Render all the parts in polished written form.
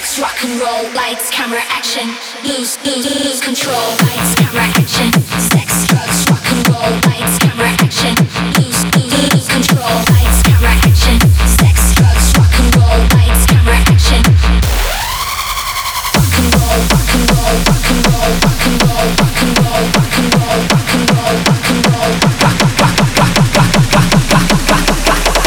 drugs, rock and roll, lights, camera, action, lose control, lights, camera, action, sex, drugs, rock and roll, lights, camera, action, lose control, lights, camera, action, sex, drugs, rock and roll, lights, camera, action, rock and roll, rock and roll, rock and roll, rock and roll, rock and roll, rock and roll, rock and roll, rock and roll, rock, rock, rock, rock, rock, rock, rock, rock, rock, rock, rock.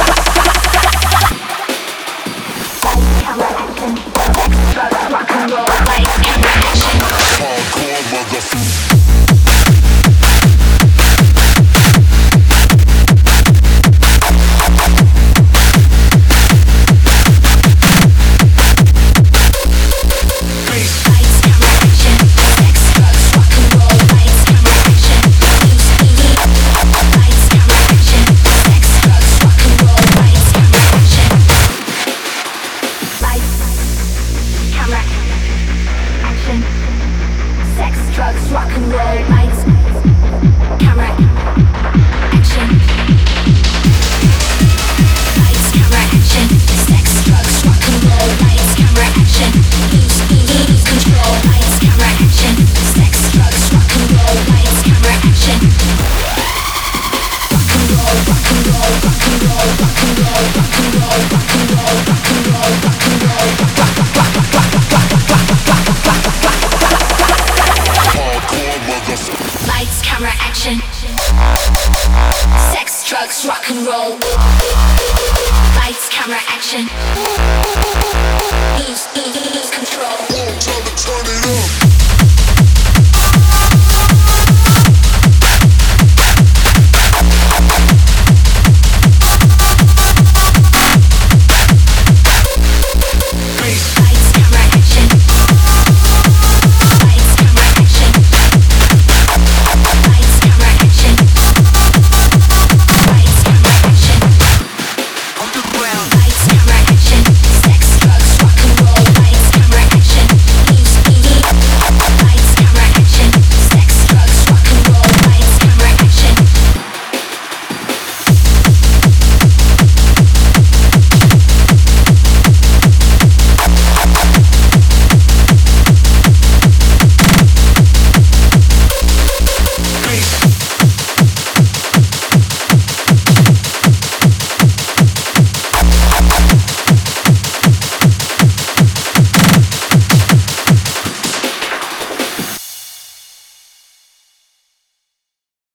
Rock and roll, lights, camera, action. Hardcore motherfucker. Rock and roll, lights, camera, action. Lights, camera, action. Sex, drugs, rock and roll, lights, camera, action. Lose control, lights, camera, action. Sex, drugs, rock and roll, lights, camera, action. Rock and roll, rock and roll, rock and roll, rock and roll, rock and roll, rock and roll, rock and roll, rock and roll, rock, rock, rock, rock, rock, rock, rock, rock, rock, rock. Lights, camera, action. Sex, drugs, rock and roll. Lights, camera, action. Lose control. Won't try to turn it up.